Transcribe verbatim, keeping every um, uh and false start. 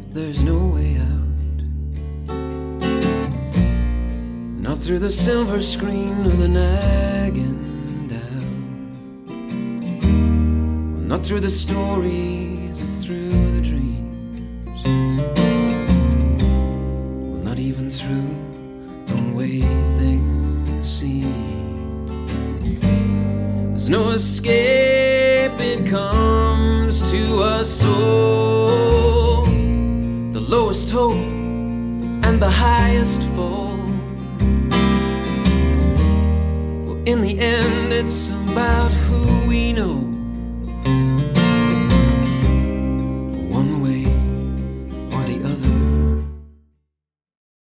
there's no way out. Not through the silver screen of the nagging doubt. Well, not through the stories or through the dreams. Well, not even through the way things seem. There's no escape, it comes to us all. The lowest hope and the highest fall. Well, in the end, it's about who we know